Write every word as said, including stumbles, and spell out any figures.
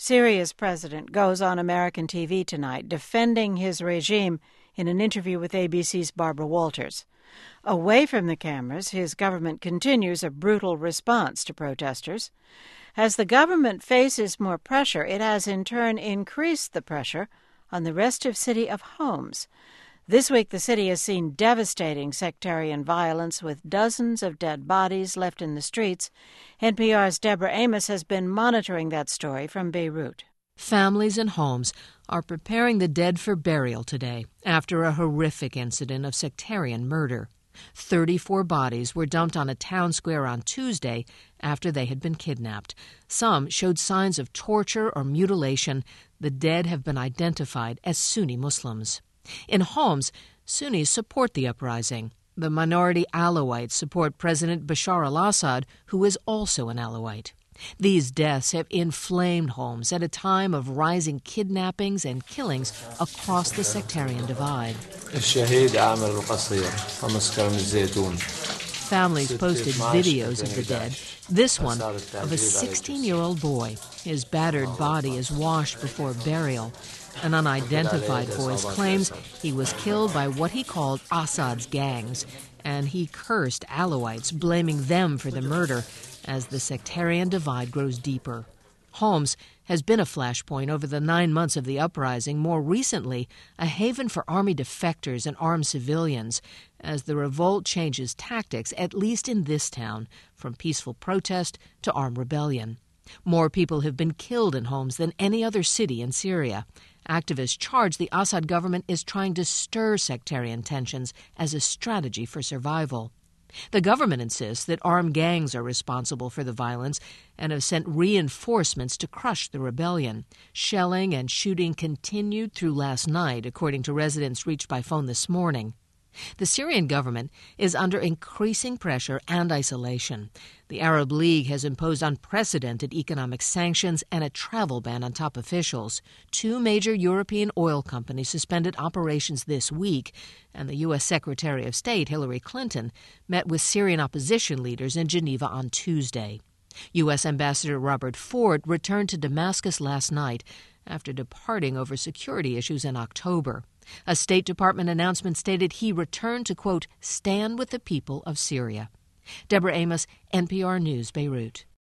Syria's president goes on American T V tonight defending his regime in an interview with A B C's Barbara Walters. Away from the cameras, his government continues a brutal response to protesters. As the government faces more pressure, it has in turn increased the pressure on the restive city of Homs. This week, the city has seen devastating sectarian violence with dozens of dead bodies left in the streets. N P R's Deborah Amos has been monitoring that story from Beirut. Families in Homs are preparing the dead for burial today after a horrific incident of sectarian murder. thirty-four bodies were dumped on a town square on Tuesday after they had been kidnapped. Some showed signs of torture or mutilation. The dead have been identified as Sunni Muslims. In Homs, Sunnis support the uprising. The minority Alawites support President Bashar al-Assad, who is also an Alawite. These deaths have inflamed Homs at a time of rising kidnappings and killings across the sectarian divide. Families posted videos of the dead, this one of a sixteen-year-old boy. His battered body is washed before burial. An unidentified voice claims he was killed by what he called Assad's gangs, and he cursed Alawites, blaming them for the murder as the sectarian divide grows deeper. Homs has been a flashpoint over the nine months of the uprising, more recently a haven for army defectors and armed civilians, as the revolt changes tactics, at least in this town, from peaceful protest to armed rebellion. More people have been killed in Homs than any other city in Syria. Activists charge the Assad government is trying to stir sectarian tensions as a strategy for survival. The government insists that armed gangs are responsible for the violence and have sent reinforcements to crush the rebellion. Shelling and shooting continued through last night, according to residents reached by phone this morning. The Syrian government is under increasing pressure and isolation. The Arab League has imposed unprecedented economic sanctions and a travel ban on top officials. Two major European oil companies suspended operations this week, and the U S Secretary of State, Hillary Clinton, met with Syrian opposition leaders in Geneva on Tuesday. U S Ambassador Robert Ford returned to Damascus last night after departing over security issues in October. A State Department announcement stated he returned to, quote, stand with the people of Syria. Deborah Amos, N P R News, Beirut.